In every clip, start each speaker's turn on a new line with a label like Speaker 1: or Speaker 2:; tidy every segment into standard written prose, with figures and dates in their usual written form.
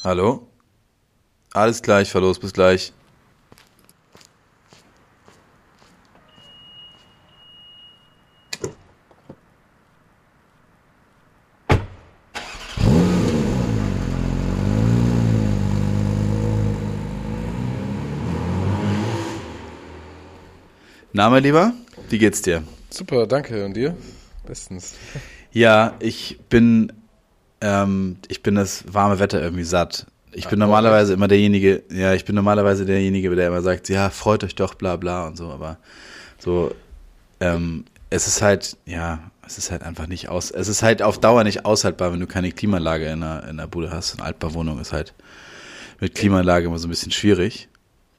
Speaker 1: Hallo? Alles gleich, fahr los, bis gleich. Na, mein Lieber, wie geht's dir?
Speaker 2: Super, danke. Und dir? Bestens.
Speaker 1: Ja, ich bin das warme Wetter irgendwie satt. Ich bin normalerweise immer derjenige, der immer sagt, ja, freut euch doch, bla bla und so, aber so, es ist halt einfach nicht es ist halt auf Dauer nicht aushaltbar, wenn du keine Klimaanlage in der Bude hast. Eine Altbauwohnung ist halt mit Klimaanlage immer so ein bisschen schwierig.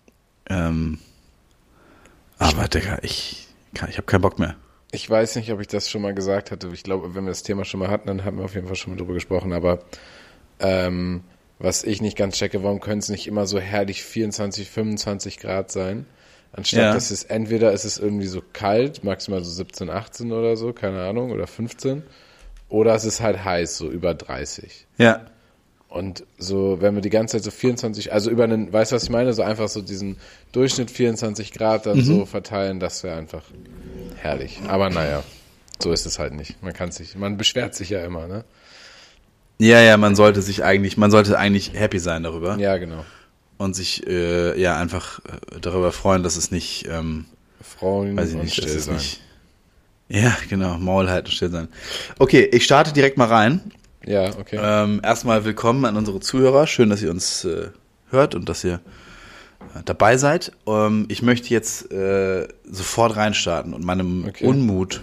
Speaker 1: Aber Digga, ich habe keinen Bock mehr.
Speaker 2: Ich weiß nicht, ob ich das schon mal gesagt hatte. Ich glaube, wenn wir das Thema schon mal hatten, dann haben wir auf jeden Fall schon mal drüber gesprochen. Aber was ich nicht ganz checke, warum können es nicht immer so herrlich 24, 25 Grad sein? Anstatt dass es entweder ist es irgendwie so kalt, maximal so 17, 18 oder so, keine Ahnung, oder 15. Oder es ist halt heiß, so über 30.
Speaker 1: Ja.
Speaker 2: Und so, wenn wir die ganze Zeit so 24, also über einen, weißt du, was ich meine? So einfach so diesen Durchschnitt 24 Grad dann so verteilen, das wäre einfach herrlich. Aber naja, so ist es halt nicht. Man beschwert sich ja immer, ne?
Speaker 1: Ja, man sollte eigentlich happy sein darüber.
Speaker 2: Ja, genau.
Speaker 1: Und sich einfach darüber freuen, dass es nicht,
Speaker 2: Frauen
Speaker 1: weiß ich
Speaker 2: und
Speaker 1: nicht,
Speaker 2: still
Speaker 1: dass es
Speaker 2: sein.
Speaker 1: nicht. Ja, genau, Maul halten und still sein. Okay, ich starte direkt mal rein.
Speaker 2: Ja, okay.
Speaker 1: Erstmal willkommen an unsere Zuhörer. Schön, dass ihr uns hört und dass ihr dabei seid. Ich möchte jetzt sofort reinstarten und meinem Unmut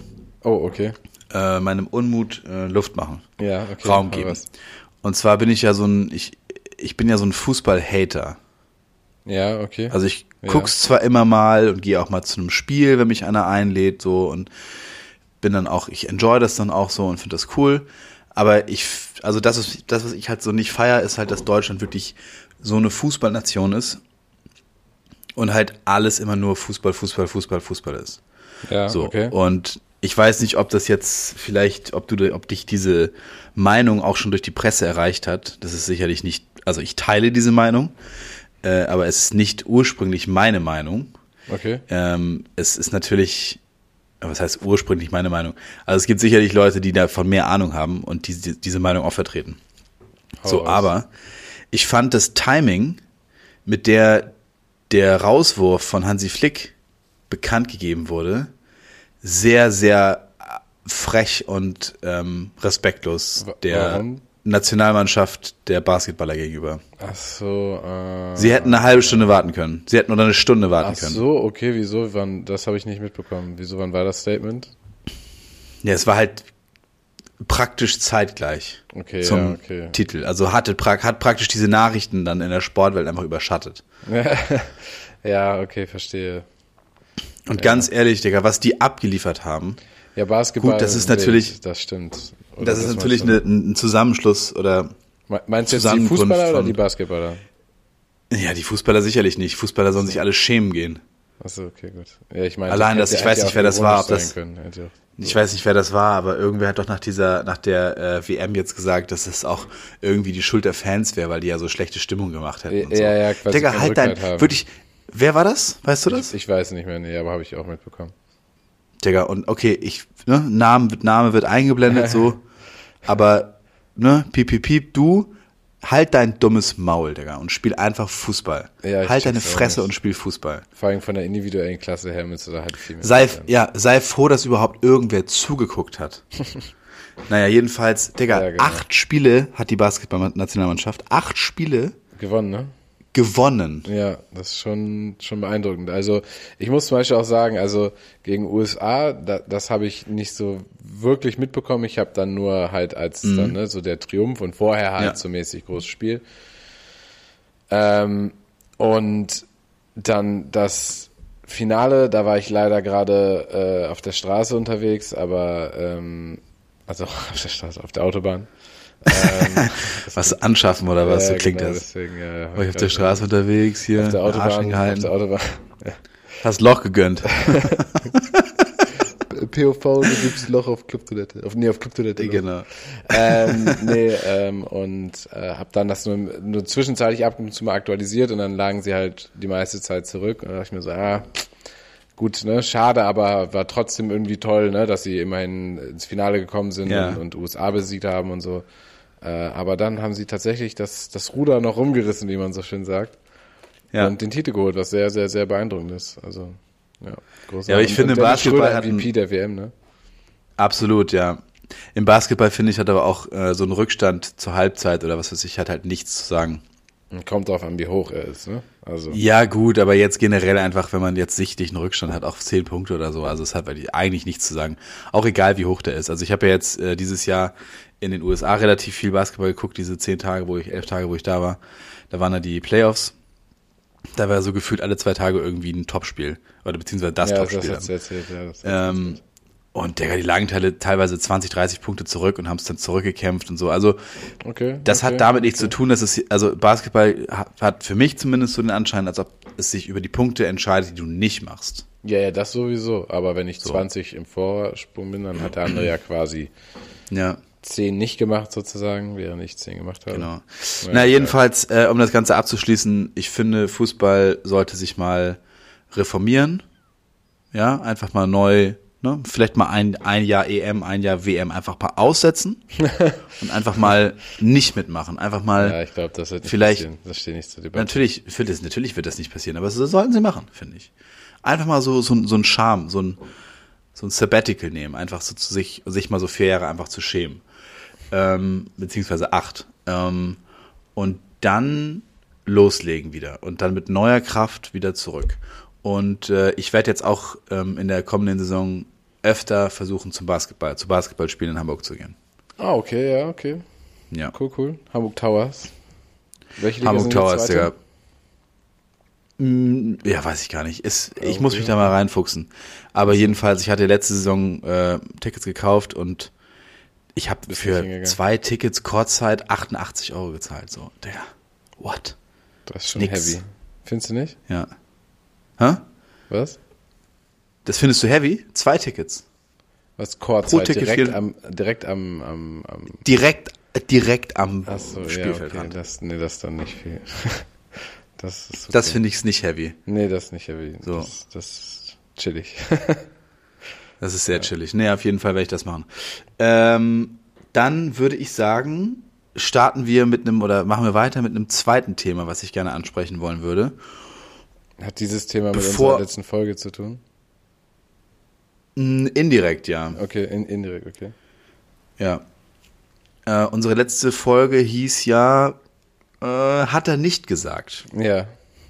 Speaker 1: Luft machen.
Speaker 2: Ja, okay.
Speaker 1: Raum geben. Und zwar bin ich ja ich bin ja so ein Fußball-Hater.
Speaker 2: Ja, okay.
Speaker 1: Also ich guck's zwar immer mal und gehe auch mal zu einem Spiel, wenn mich einer einlädt, so, und bin dann auch, ich enjoy das dann auch so und finde das cool. Aber das, was ich halt so nicht feiere, ist halt, dass Deutschland wirklich so eine Fußballnation ist und halt alles immer nur Fußball ist.
Speaker 2: Ja,
Speaker 1: so.
Speaker 2: okay.
Speaker 1: Und ich weiß nicht, ob das jetzt vielleicht, ob dich diese Meinung auch schon durch die Presse erreicht hat. Das ist sicherlich nicht, also ich teile diese Meinung, aber es ist nicht ursprünglich meine Meinung.
Speaker 2: Okay.
Speaker 1: Es ist natürlich, was heißt ursprünglich meine Meinung? Also es gibt sicherlich Leute, die davon mehr Ahnung haben und diese Meinung auch vertreten. Aber ich fand das Timing, mit der Rauswurf von Hansi Flick bekannt gegeben wurde, sehr, sehr frech und respektlos der Nationalmannschaft der Basketballer gegenüber.
Speaker 2: Ach so.
Speaker 1: Sie hätten eine halbe Stunde warten können. Sie hätten oder eine Stunde warten können.
Speaker 2: Ach so, okay, wieso? Das habe ich nicht mitbekommen. Wieso, wann war das Statement?
Speaker 1: Ja, es war halt praktisch zeitgleich zum Titel. Also hat praktisch diese Nachrichten dann in der Sportwelt einfach überschattet.
Speaker 2: Ja, okay, verstehe.
Speaker 1: Und ganz ehrlich, Digga, was die abgeliefert haben.
Speaker 2: Ja, Basketball.
Speaker 1: Gut, das ist natürlich.
Speaker 2: Das stimmt. Oder
Speaker 1: das ist natürlich ein Zusammenschluss oder.
Speaker 2: Meinst du jetzt die Fußballer oder die Basketballer?
Speaker 1: Ja, die Fußballer sicherlich nicht. Fußballer sollen sich alle schämen gehen.
Speaker 2: Achso, okay, gut. Ja, ich meine,
Speaker 1: allein das, ich weiß nicht, wer das war. Ich weiß nicht, wer das war, aber irgendwer hat doch nach der WM jetzt gesagt, dass es auch irgendwie die Schuld der Fans wäre, weil die ja so schlechte Stimmung gemacht hätten. Und so.
Speaker 2: Ja, quasi.
Speaker 1: Digga, halt wirklich. Wer war das? Weißt du das?
Speaker 2: Ich weiß nicht mehr, nee, aber habe ich auch mitbekommen.
Speaker 1: Digga, und okay, Name wird eingeblendet, so, aber, piep, du, halt dein dummes Maul, Digga, und spiel einfach Fußball. Ja, halt deine Fresse und spiel Fußball.
Speaker 2: Vor allem von der individuellen Klasse her müsstest du da halt viel mehr.
Speaker 1: Sei froh, dass überhaupt irgendwer zugeguckt hat. Naja, jedenfalls, Digga, ja, genau. 8 Spiele hat die Basketball-Nationalmannschaft, 8 Spiele.
Speaker 2: Gewonnen, ne?
Speaker 1: Gewonnen.
Speaker 2: Ja, das ist schon beeindruckend. Also ich muss zum Beispiel auch sagen, also gegen USA, das habe ich nicht so wirklich mitbekommen. Ich habe dann nur halt als dann, ne, so der Triumph und vorher halt so mäßig großes Spiel. Und dann das Finale, da war ich leider gerade auf der Straße unterwegs, aber also auf der Straße, auf der Autobahn.
Speaker 1: Was anschaffen oder was, so klingt
Speaker 2: genau,
Speaker 1: das.
Speaker 2: Deswegen,
Speaker 1: war ich auf der Straße unterwegs, hier,
Speaker 2: auf der Autobahn.
Speaker 1: Ja. Hast Loch gegönnt.
Speaker 2: POV, du gibst Loch auf Clubtoilette. Auf Clubtoilette.
Speaker 1: Genau.
Speaker 2: Und hab dann das nur zwischenzeitlich ab und zu mal aktualisiert und dann lagen sie halt die meiste Zeit zurück und da dachte ich mir so, gut, ne, schade, aber war trotzdem irgendwie toll, ne, dass sie immerhin ins Finale gekommen sind und USA besiegt haben und so. Aber dann haben sie tatsächlich das Ruder noch rumgerissen, wie man so schön sagt. Ja. Und den Titel geholt, was sehr, sehr, sehr beeindruckend ist. Also, großartig.
Speaker 1: Ja, aber ich finde, im Basketball hat
Speaker 2: MVP der WM, ne?
Speaker 1: Absolut, ja. Im Basketball, finde ich, hat aber auch so ein Rückstand zur Halbzeit oder was weiß ich, hat halt nichts zu sagen.
Speaker 2: Kommt drauf an, wie hoch er ist, ne? Also.
Speaker 1: Ja, gut, aber jetzt generell einfach, wenn man jetzt sichtlich einen Rückstand hat, auf 10 Punkte oder so, also es hat eigentlich nichts zu sagen. Auch egal, wie hoch der ist. Also ich habe ja jetzt dieses Jahr in den USA relativ viel Basketball geguckt, diese 11 Tage, wo ich da war. Da waren ja die Playoffs. Da war so gefühlt alle 2 Tage irgendwie ein Topspiel. Oder beziehungsweise das Topspiel.
Speaker 2: Das erzählt,
Speaker 1: und die lagen teilweise 20, 30 Punkte zurück und haben es dann zurückgekämpft und so. Also das hat damit nichts zu tun, dass Basketball hat für mich zumindest so den Anschein, als ob es sich über die Punkte entscheidet, die du nicht machst.
Speaker 2: Ja, das sowieso. Aber wenn ich 20 im Vorsprung bin, dann hat der andere ja quasi 10 nicht gemacht sozusagen, während ich 10 gemacht habe.
Speaker 1: Genau. Jedenfalls, um das Ganze abzuschließen, ich finde, Fußball sollte sich mal reformieren. Ja, einfach mal neu, ne? Vielleicht mal ein Jahr EM, ein Jahr WM einfach mal aussetzen und einfach mal nicht mitmachen. Einfach mal.
Speaker 2: Ja, ich glaube, das wird nicht
Speaker 1: vielleicht
Speaker 2: passieren. Das steht nicht zur Debatte.
Speaker 1: Natürlich wird das nicht passieren, aber das sollten sie machen, finde ich. Einfach mal so ein Charme, so ein Sabbatical nehmen, einfach so sich mal so 4 Jahre einfach zu schämen. Beziehungsweise 8. Und dann loslegen wieder und dann mit neuer Kraft wieder zurück. Und ich werde jetzt auch in der kommenden Saison öfter versuchen, zu Basketballspielen in Hamburg zu gehen.
Speaker 2: Okay, ja, okay.
Speaker 1: Ja.
Speaker 2: Cool. Hamburg Towers. Welche Liga
Speaker 1: Hamburg
Speaker 2: sind
Speaker 1: Towers,
Speaker 2: Digga.
Speaker 1: Ja, weiß ich gar nicht. Ich muss mich da mal reinfuchsen. Aber jedenfalls, ich hatte letzte Saison Tickets gekauft und ich habe für 2 Tickets Kurzzeit 88 € gezahlt. So, Digga, what?
Speaker 2: Das ist schon heavy. Findest du nicht?
Speaker 1: Ja. Hä?
Speaker 2: Was?
Speaker 1: Das findest du heavy? 2 Tickets.
Speaker 2: Was Kurzzeit? Direkt am
Speaker 1: Spielfeld.
Speaker 2: Ja, okay. Das ist dann nicht viel. Das ist okay.
Speaker 1: Das finde ich nicht heavy.
Speaker 2: Nee, das ist nicht heavy.
Speaker 1: So.
Speaker 2: Das ist chillig.
Speaker 1: Das ist sehr chillig. Nee, auf jeden Fall werde ich das machen. Dann würde ich sagen, machen wir weiter mit einem zweiten Thema, was ich gerne ansprechen wollen würde.
Speaker 2: Hat dieses Thema mit unserer letzten Folge zu tun?
Speaker 1: Indirekt, ja.
Speaker 2: Okay, indirekt, okay.
Speaker 1: Ja. Unsere letzte Folge hieß ja, hat er nicht gesagt.
Speaker 2: Ja.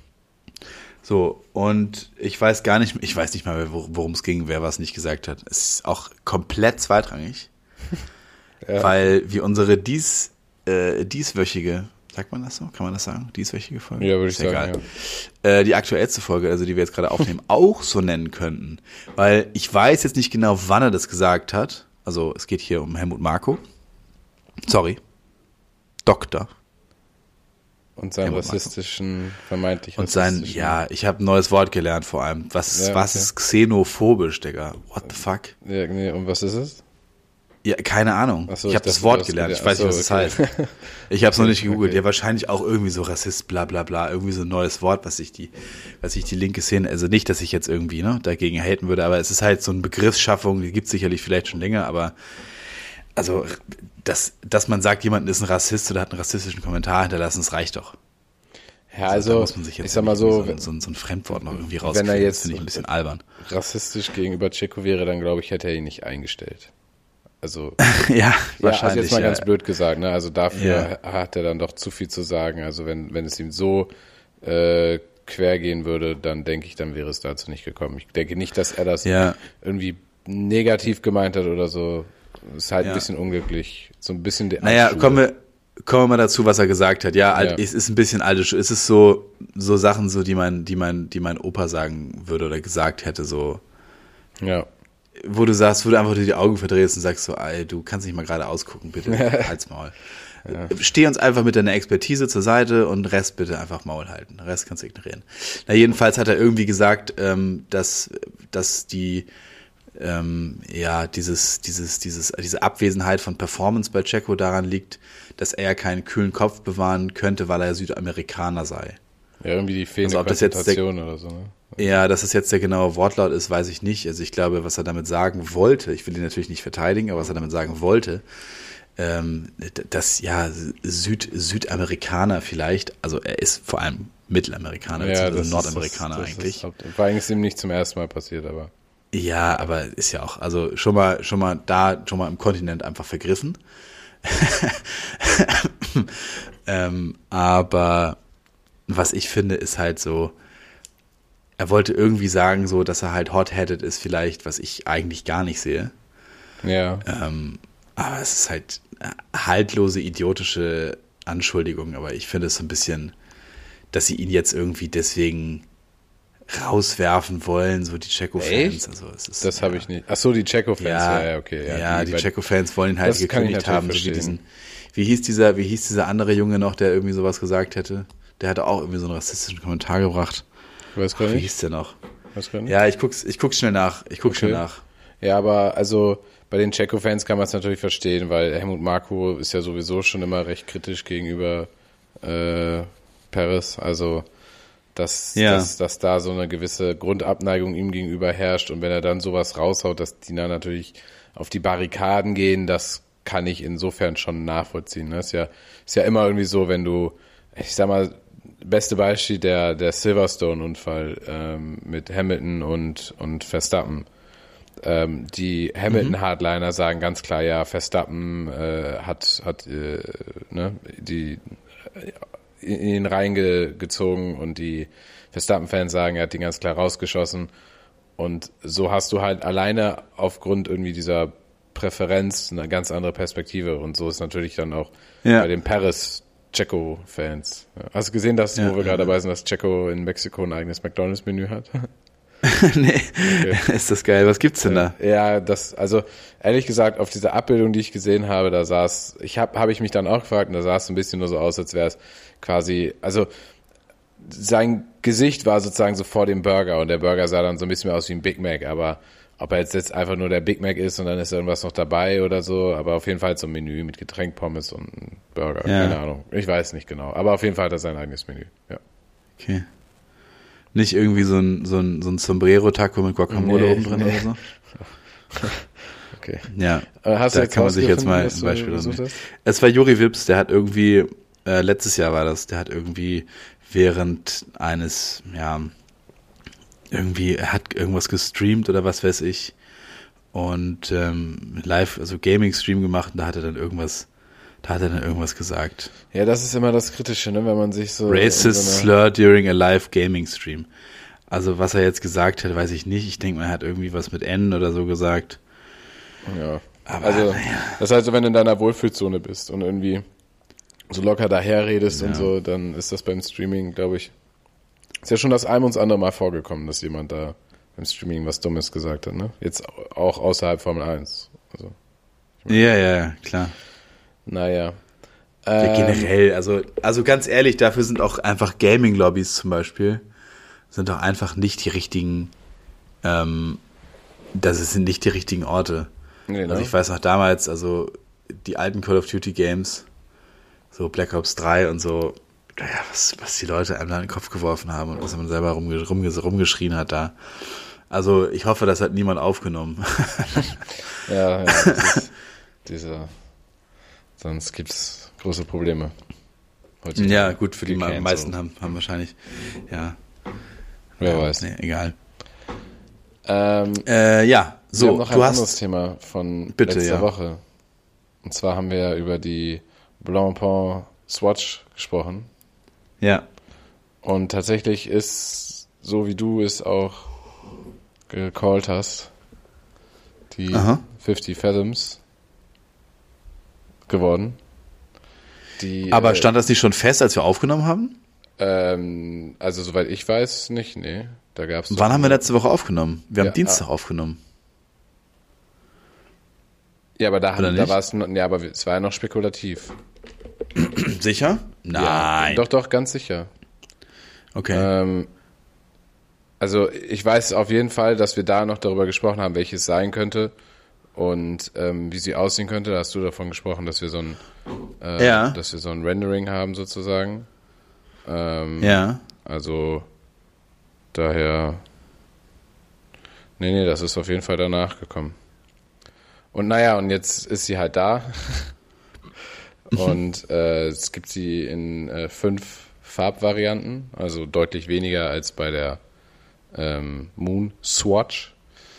Speaker 1: So, und ich weiß nicht mal, worum es ging, wer was nicht gesagt hat. Es ist auch komplett zweitrangig, weil wir unsere dieswöchige, sagt man das so? Kann man das sagen? Dieswöchige Folge?
Speaker 2: Ja, würde ich sagen,
Speaker 1: egal. Ja. Die aktuellste Folge, also die wir jetzt gerade aufnehmen, auch so nennen könnten. Weil ich weiß jetzt nicht genau, wann er das gesagt hat. Also es geht hier um Helmut Marko. Sorry. Doktor.
Speaker 2: Und seinen vermeintlich
Speaker 1: rassistischen. Ich habe ein neues Wort gelernt vor allem. Was ist xenophobisch, Digga? What the fuck?
Speaker 2: Ja, nee, und was ist es?
Speaker 1: Ja, keine Ahnung.
Speaker 2: So,
Speaker 1: ich habe das Wort gelernt. Ich weiß nicht, was es heißt. Ich habe es noch nicht gegoogelt.
Speaker 2: Okay.
Speaker 1: Ja, wahrscheinlich auch irgendwie so Rassist, bla bla bla. Irgendwie so ein neues Wort, was sich die linke Szene, also nicht, dass ich jetzt irgendwie dagegen haten würde, aber es ist halt so eine Begriffsschaffung, die gibt es sicherlich vielleicht schon länger, aber also dass man sagt, jemand ist ein Rassist oder hat einen rassistischen Kommentar hinterlassen, das reicht doch.
Speaker 2: Ja, also
Speaker 1: muss man sich jetzt
Speaker 2: ich sag mal so
Speaker 1: ein Fremdwort noch irgendwie
Speaker 2: rauskriegen. Wenn er jetzt
Speaker 1: finde ich ein bisschen albern.
Speaker 2: Rassistisch gegenüber Checo wäre, dann glaube ich, hätte er ihn nicht eingestellt. Also
Speaker 1: ja, wahrscheinlich.
Speaker 2: Also jetzt mal ganz blöd gesagt, ne? Also dafür hat er dann doch zu viel zu sagen. Also wenn es ihm so quer gehen würde, dann denke ich, dann wäre es dazu nicht gekommen. Ich denke nicht, dass er das irgendwie negativ gemeint hat oder so. Ist halt ein bisschen unglücklich. So ein bisschen die
Speaker 1: kommen wir mal dazu, was er gesagt hat. Ja, es ist ein bisschen alte Schule. Es ist so Sachen, so, die mein Opa sagen würde oder gesagt hätte, so.
Speaker 2: Ja.
Speaker 1: Wo du einfach die Augen verdrehst und sagst so, ey, du kannst nicht mal gerade ausgucken, bitte, halt's Maul. Ja. Steh uns einfach mit deiner Expertise zur Seite und Rest bitte einfach Maul halten. Den Rest kannst du ignorieren. Jedenfalls hat er irgendwie gesagt, dass die diese Abwesenheit von Performance bei Checo daran liegt, dass er ja keinen kühlen Kopf bewahren könnte, weil er Südamerikaner sei.
Speaker 2: Ja, irgendwie die fehlende Konzentration oder so, ne?
Speaker 1: Ja, dass es jetzt der genaue Wortlaut ist, weiß ich nicht. Also ich glaube, was er damit sagen wollte, ich will ihn natürlich nicht verteidigen, aber was er damit sagen wollte, dass ja Südamerikaner vielleicht, also er ist vor allem Mittelamerikaner,
Speaker 2: ja,
Speaker 1: also Nordamerikaner eigentlich.
Speaker 2: War eigentlich ihm nicht zum ersten Mal passiert, aber.
Speaker 1: Ja, aber ist ja auch, also schon mal im Kontinent einfach vergriffen. Aber was ich finde, ist halt so, er wollte irgendwie sagen, so, dass er halt hot-headed ist, vielleicht, was ich eigentlich gar nicht sehe.
Speaker 2: Ja.
Speaker 1: Aber es ist halt haltlose, idiotische Anschuldigung. Aber ich finde es so ein bisschen, dass sie ihn jetzt irgendwie deswegen rauswerfen wollen, so die Checo-Fans. Also
Speaker 2: das habe ich nicht. Ach so, die Checo-Fans, ja, okay.
Speaker 1: Ja, die Checo-Fans wollen ihn halt gekündigt haben. So wie hieß dieser andere Junge noch, der irgendwie sowas gesagt hätte? Der hatte auch irgendwie so einen rassistischen Kommentar gebracht.
Speaker 2: Weiß gar nicht.
Speaker 1: Wie hieß der noch?
Speaker 2: Weiß gar nicht.
Speaker 1: Ja, ich guck's schnell nach. Schnell nach.
Speaker 2: Ja, aber also bei den Checo-Fans kann man es natürlich verstehen, weil Helmut Marko ist ja sowieso schon immer recht kritisch gegenüber Perez. Also dass da so eine gewisse Grundabneigung ihm gegenüber herrscht und wenn er dann sowas raushaut, dass die dann natürlich auf die Barrikaden gehen, das kann ich insofern schon nachvollziehen. Ne? Ist ja immer irgendwie so, wenn du, ich sag mal, beste Beispiel der Silverstone-Unfall mit Hamilton und Verstappen. Die Hamilton-Hardliner sagen ganz klar, ja, Verstappen hat in den Reihen gezogen und die Verstappen-Fans sagen, er hat die ganz klar rausgeschossen. Und so hast du halt alleine aufgrund irgendwie dieser Präferenz eine ganz andere Perspektive. Und so ist natürlich dann auch bei den Checo-Fans. Hast du gesehen, wo wir gerade dabei sind, dass Checo in Mexiko ein eigenes McDonald's-Menü hat?
Speaker 1: Nee, okay. Ist das geil. Was gibt's denn da?
Speaker 2: Ja, also ehrlich gesagt, auf dieser Abbildung, die ich gesehen habe, da habe ich mich dann auch gefragt, und da sah es so ein bisschen nur so aus, als wäre es quasi, also sein Gesicht war sozusagen so vor dem Burger und der Burger sah dann so ein bisschen mehr aus wie ein Big Mac, aber ob er jetzt einfach nur der Big Mac ist und dann ist irgendwas noch dabei oder so, aber auf jeden Fall so ein Menü mit Getränk, Pommes und ein Burger, keine Ahnung, ich weiß nicht genau, aber auf jeden Fall hat er sein eigenes Menü, ja.
Speaker 1: Okay. Nicht irgendwie so ein Sombrero-Taco mit Guacamole oben drin oder so?
Speaker 2: Okay.
Speaker 1: Ja,
Speaker 2: hast
Speaker 1: da kann man sich jetzt mal ein Beispiel nehmen. Es war Juri Wips, der hat irgendwie, letztes Jahr war das, der hat irgendwie während eines, er hat irgendwas gestreamt oder was weiß ich und live, also Gaming-Stream gemacht und da hat er dann irgendwas gesagt.
Speaker 2: Ja, das ist immer das Kritische, ne, wenn man sich so...
Speaker 1: Racist slur during a live gaming stream. Also was er jetzt gesagt hat, weiß ich nicht. Ich denke, man hat irgendwie was mit N oder so gesagt.
Speaker 2: Ja, aber also das heißt, wenn du in deiner Wohlfühlzone bist und irgendwie so locker daherredest und so, dann ist das beim Streaming, glaube ich, ist ja schon das ein und andere Mal vorgekommen, dass jemand da beim Streaming was Dummes gesagt hat, ne? Jetzt auch außerhalb Formel 1. Also,
Speaker 1: ja, klar.
Speaker 2: Naja.
Speaker 1: Ja, generell, also ganz ehrlich, dafür sind auch einfach Gaming-Lobbys zum Beispiel, sind doch einfach nicht die richtigen, das sind nicht die richtigen Orte. Nee, also ich weiß noch damals, also die alten Call of Duty Games, so Black Ops 3 und so, was die Leute einem da in den Kopf geworfen haben und was man selber rumgeschrien hat da. Also ich hoffe, das hat niemand aufgenommen.
Speaker 2: Ja, dieser... Sonst gibt's große Probleme.
Speaker 1: Heutzutage. Ja, gut, für die meisten haben wahrscheinlich,
Speaker 2: Wer weiß.
Speaker 1: Nee, egal.
Speaker 2: So, wir haben noch ein anderes Thema von letzter Woche. Und zwar haben wir über die Blancpain Swatch gesprochen.
Speaker 1: Ja.
Speaker 2: Und tatsächlich ist, so wie du es auch gecallt hast, die 50 Fathoms geworden.
Speaker 1: Aber stand das nicht schon fest, als wir aufgenommen haben?
Speaker 2: Also soweit ich weiß nicht, nee. Da gab's
Speaker 1: Wann haben wir letzte Woche aufgenommen? Wir haben Dienstag aufgenommen.
Speaker 2: Ja, aber da war es, aber es war ja noch spekulativ.
Speaker 1: Sicher? Nein.
Speaker 2: Ja, doch, ganz sicher.
Speaker 1: Okay.
Speaker 2: Also ich weiß auf jeden Fall, dass wir da noch darüber gesprochen haben, welches sein könnte und wie sie aussehen könnte. Da hast du davon gesprochen, dass wir so ein dass wir so ein Rendering haben sozusagen. Also daher nee, das ist auf jeden Fall danach gekommen. Und naja, und jetzt ist sie halt da. Und es gibt sie in 5 Farbvarianten, also deutlich weniger als bei der Moon Swatch.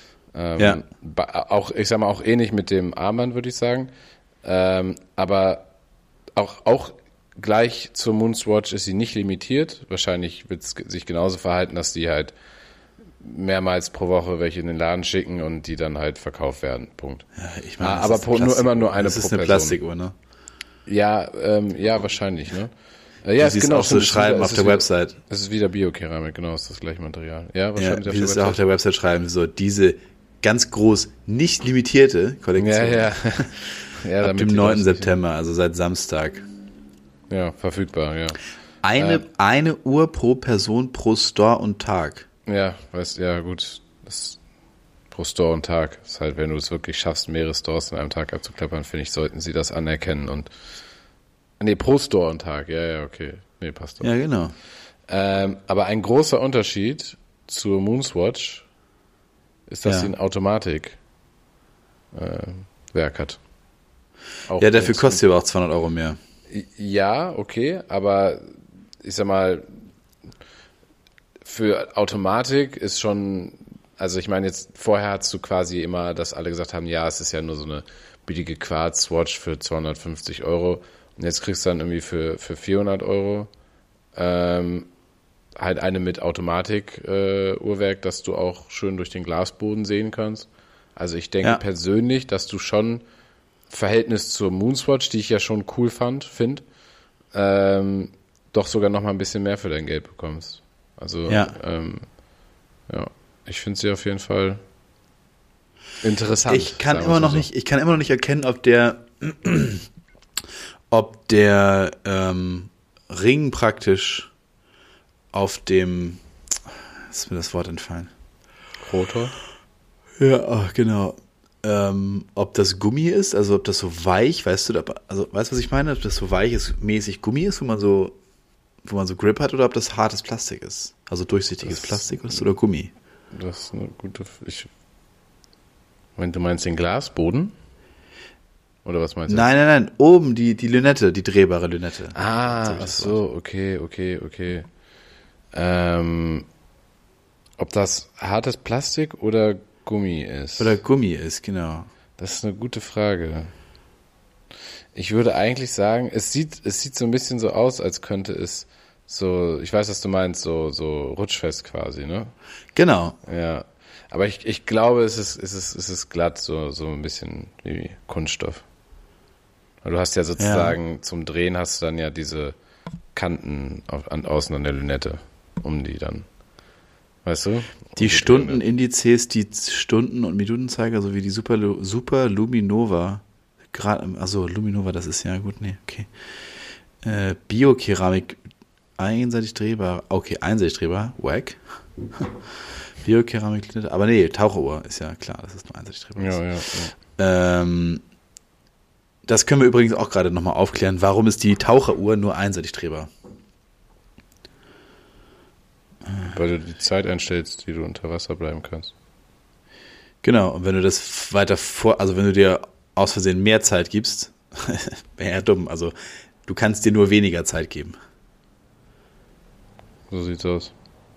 Speaker 2: Auch, ich sag mal, auch ähnlich mit dem Armband, würde ich sagen. Aber auch gleich zur Moon Swatch ist sie nicht limitiert. Wahrscheinlich wird es sich genauso verhalten, dass die halt mehrmals pro Woche welche in den Laden schicken und die dann halt verkauft werden. Punkt.
Speaker 1: Ja, ich meine,
Speaker 2: aber immer nur eine pro Person.
Speaker 1: Das ist eine Plastikuhr, ne?
Speaker 2: Ja, wahrscheinlich, ne?
Speaker 1: Ja, du siehst auch so schreiben auf der Website.
Speaker 2: Es ist wieder Biokeramik, genau, ist das gleiche Material. Ja,
Speaker 1: wahrscheinlich. Ja, wie sie auch auf der Website schreiben, so diese ganz groß nicht limitierte Kollektion. Ja, ab dem 9. September, also seit Samstag.
Speaker 2: Ja, verfügbar, ja.
Speaker 1: Eine Uhr pro Person pro Store und Tag.
Speaker 2: Ja, gut. Das pro Store und Tag. Das ist halt, wenn du es wirklich schaffst, mehrere Stores in einem Tag abzuklappern, finde ich, sollten sie das anerkennen und pro Store und Tag. Ja, okay. Nee, passt doch.
Speaker 1: Ja, genau.
Speaker 2: Aber ein großer Unterschied zur Moonswatch ist, dass sie ein Automatikwerk hat. Auch
Speaker 1: dafür kostet sie aber auch 200 Euro mehr.
Speaker 2: Ja, okay, aber ich sag mal, für Automatik ist schon, also ich meine jetzt, vorher hattest du quasi immer, dass alle gesagt haben, ja, es ist ja nur so eine billige Quartz-Watch für 250 Euro und jetzt kriegst du dann irgendwie für 400 Euro halt eine mit Automatik-Uhrwerk, dass du auch schön durch den Glasboden sehen kannst. Also ich denke persönlich, dass du schon Verhältnis zur Moonswatch, die ich ja schon cool finde, doch sogar noch mal ein bisschen mehr für dein Geld bekommst. Also ich finde sie auf jeden Fall interessant.
Speaker 1: Ich kann immer noch nicht erkennen, ob der Ring praktisch auf dem, ist mir das Wort entfallen?
Speaker 2: Rotor?
Speaker 1: Ja, genau. Ob das Gummi ist, also ob das so weich, weißt du, was ich meine? Ob das so weich ist, mäßig Gummi ist, wo man so Grip hat, oder ob das hartes Plastik ist? Also durchsichtiges Plastik ist oder Gummi?
Speaker 2: Das ist eine gute, wenn du meinst den Glasboden? Oder was meinst du?
Speaker 1: Nein, oben die Lünette, die drehbare Lünette.
Speaker 2: Ach so, okay. Ob das hartes Plastik oder Gummi ist?
Speaker 1: Oder Gummi ist, genau.
Speaker 2: Das ist eine gute Frage. Ich würde eigentlich sagen, es sieht so ein bisschen so aus, als könnte es so, ich weiß, was du meinst, so rutschfest quasi, ne?
Speaker 1: Genau.
Speaker 2: Ja. Aber ich glaube, es ist glatt, so ein bisschen wie Kunststoff. Du hast ja sozusagen zum Drehen hast du dann ja diese Kanten außen an der Lünette, um die dann, weißt du?
Speaker 1: Die Stundenindizes, die Stunden- und Minutenzeiger sowie die Super Luminova, Luminova, das ist ja gut, nee, okay. Biokeramik, einseitig drehbar, wack. Biokeramik, aber nee, Taucheruhr ist ja klar, das ist nur einseitig drehbar. Ja. Das können wir übrigens auch gerade nochmal aufklären. Warum ist die Taucheruhr nur einseitig drehbar?
Speaker 2: Weil du die Zeit einstellst, wie du unter Wasser bleiben kannst.
Speaker 1: Genau, und wenn du das wenn du dir aus Versehen mehr Zeit gibst, wäre ja dumm. Also du kannst dir nur weniger Zeit geben.
Speaker 2: So sieht's aus.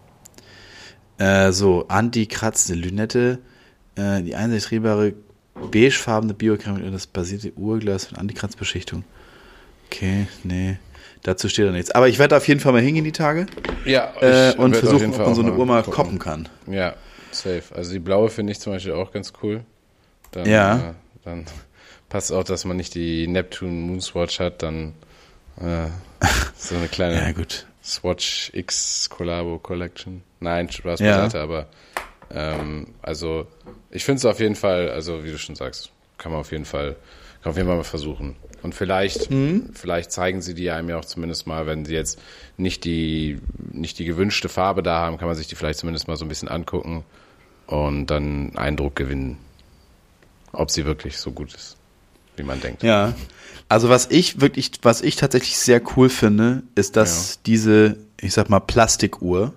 Speaker 1: Anti-kratzende Lünette, die einseitig drehbare beigefarbene Biokeramik und das basierte Uhrglas mit Antikratzbeschichtung. Okay, nee. Dazu steht da nichts. Aber ich werde auf jeden Fall mal hingehen die Tage.
Speaker 2: Ja,
Speaker 1: und versuchen, ob man so eine Uhr mal koppen kann.
Speaker 2: Ja, safe. Also die blaue finde ich zum Beispiel auch ganz cool.
Speaker 1: Dann
Speaker 2: passt auch, dass man nicht die Neptune Moonswatch hat, dann so eine kleine Swatch X Collabo Collection. Nein, Spaß beiseite, aber also ich finde es auf jeden Fall, also wie du schon sagst, kann man auf jeden Fall Kann auf jeden Fall mal versuchen. Und vielleicht zeigen sie die einem ja auch zumindest mal, wenn sie jetzt nicht die gewünschte Farbe da haben, kann man sich die vielleicht zumindest mal so ein bisschen angucken und dann einen Eindruck gewinnen, ob sie wirklich so gut ist, wie man denkt.
Speaker 1: Ja, also was ich tatsächlich sehr cool finde, ist, dass diese, ich sag mal, Plastikuhr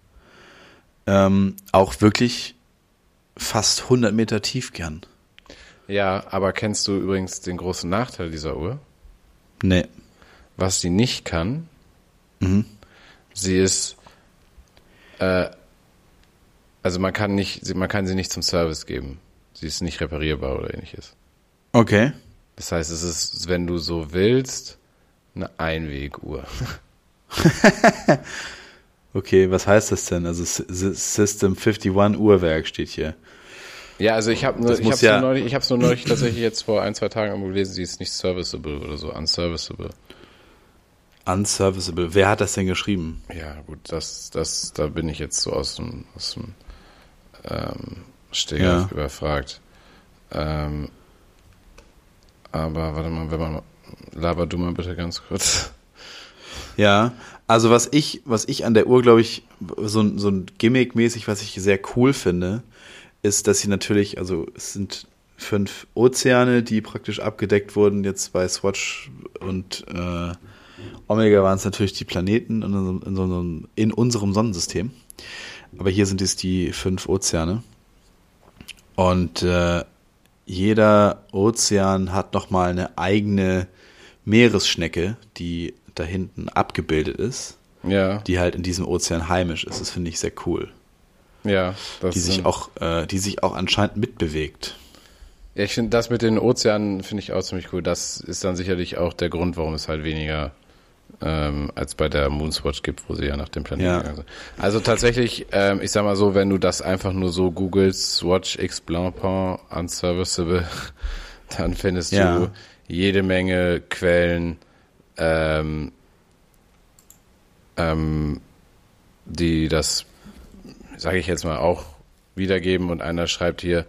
Speaker 1: auch wirklich fast 100 Meter tief kann.
Speaker 2: Ja, aber kennst du übrigens den großen Nachteil dieser Uhr?
Speaker 1: Nee.
Speaker 2: Was sie nicht kann, sie ist, also man kann sie nicht zum Service geben. Sie ist nicht reparierbar oder ähnliches.
Speaker 1: Okay.
Speaker 2: Das heißt, es ist, wenn du so willst, eine Einweguhr.
Speaker 1: Okay, was heißt das denn? Also System 51 Uhrwerk steht hier.
Speaker 2: Ja, also ich habe es nur neulich tatsächlich jetzt vor 1-2 Tagen irgendwo gelesen, sie ist nicht serviceable oder so, unserviceable.
Speaker 1: Unserviceable. Wer hat das denn geschrieben?
Speaker 2: Ja, gut, da bin ich jetzt so aus dem Stegreif überfragt. Aber warte mal, laber du mal bitte ganz kurz.
Speaker 1: Ja, also was ich an der Uhr, glaube ich, so ein Gimmick-mäßig, was ich sehr cool finde, ist, dass sie natürlich, also es sind 5 Ozeane, die praktisch abgedeckt wurden, jetzt bei Swatch und Omega waren es natürlich die Planeten in unserem Sonnensystem. Aber hier sind es die 5 Ozeane. Und jeder Ozean hat nochmal eine eigene Meeresschnecke, die da hinten abgebildet ist, die halt in diesem Ozean heimisch ist. Das finde ich sehr cool.
Speaker 2: Ja,
Speaker 1: die sich auch anscheinend mitbewegt.
Speaker 2: Ja, ich finde das mit den Ozeanen finde ich auch ziemlich cool. Das ist dann sicherlich auch der Grund, warum es halt weniger als bei der Moonswatch gibt, wo sie ja nach dem Planeten gegangen sind. Also tatsächlich, ich sag mal so, wenn du das einfach nur so googelst, Swatch X Blancpain Unserviceable, dann findest du jede Menge Quellen, die das, sage ich jetzt mal, auch wiedergeben, und einer schreibt hier,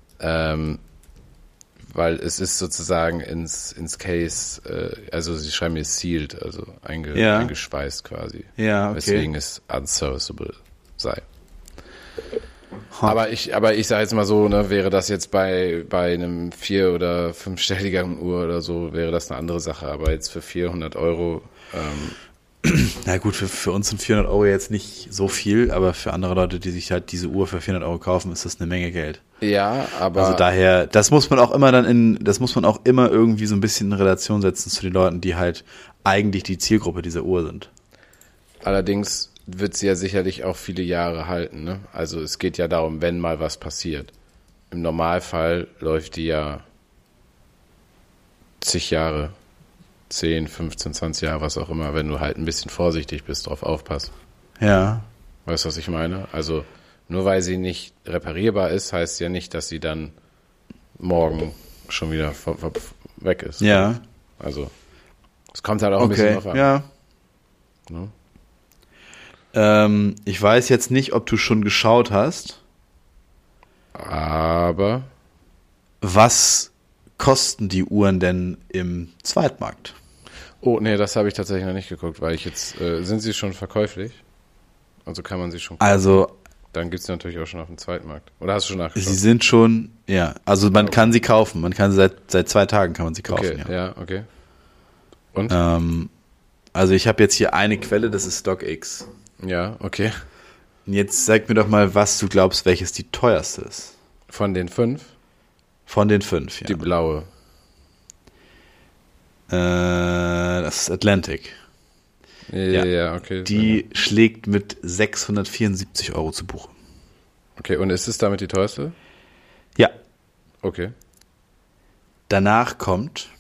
Speaker 2: weil es ist sozusagen ins Case, also sie schreiben hier sealed, also eingeschweißt quasi.
Speaker 1: Ja, okay.
Speaker 2: Weswegen es unserviceable sei. Aber ich sage jetzt mal so, ne, wäre das jetzt bei einem 4- oder 5-stelligen Uhr oder so, wäre das eine andere Sache. Aber jetzt für 400 Euro.
Speaker 1: Na gut, für uns sind 400 Euro jetzt nicht so viel, aber für andere Leute, die sich halt diese Uhr für 400 Euro kaufen, ist das eine Menge Geld.
Speaker 2: Ja, aber.
Speaker 1: Also daher, das muss man auch immer irgendwie so ein bisschen in Relation setzen zu den Leuten, die halt eigentlich die Zielgruppe dieser Uhr sind.
Speaker 2: Allerdings wird sie ja sicherlich auch viele Jahre halten, ne? Also es geht ja darum, wenn mal was passiert. Im Normalfall läuft die ja zig Jahre, 10, 15, 20 Jahre, was auch immer, wenn du halt ein bisschen vorsichtig bist, drauf aufpasst.
Speaker 1: Ja.
Speaker 2: Weißt du, was ich meine? Also nur weil sie nicht reparierbar ist, heißt ja nicht, dass sie dann morgen schon wieder weg ist.
Speaker 1: Ja.
Speaker 2: Also es kommt halt auch ein bisschen drauf an.
Speaker 1: Ja.
Speaker 2: Ne?
Speaker 1: Ich weiß jetzt nicht, ob du schon geschaut hast.
Speaker 2: Aber
Speaker 1: was kosten die Uhren denn im Zweitmarkt?
Speaker 2: Oh, nee, das habe ich tatsächlich noch nicht geguckt, weil ich jetzt, sind sie schon verkäuflich? Also kann man sie schon kaufen?
Speaker 1: Also
Speaker 2: dann gibt es natürlich auch schon auf dem Zweitmarkt. Oder hast du schon nachgeschaut?
Speaker 1: Sie sind schon, ja, also man kann sie kaufen. Man kann sie seit 2 Tagen kann man sie kaufen.
Speaker 2: Okay, ja, okay. Und?
Speaker 1: Also ich habe jetzt hier eine Quelle, das ist StockX.
Speaker 2: Ja, okay.
Speaker 1: Und jetzt sag mir doch mal, was du glaubst, welches die teuerste ist.
Speaker 2: Von den 5?
Speaker 1: Von den 5, ja.
Speaker 2: Die blaue.
Speaker 1: Das ist Atlantic.
Speaker 2: Ja, okay.
Speaker 1: Die schlägt mit 674 Euro zu Buche.
Speaker 2: Okay, und ist es damit die teuerste?
Speaker 1: Ja.
Speaker 2: Okay.
Speaker 1: Danach kommt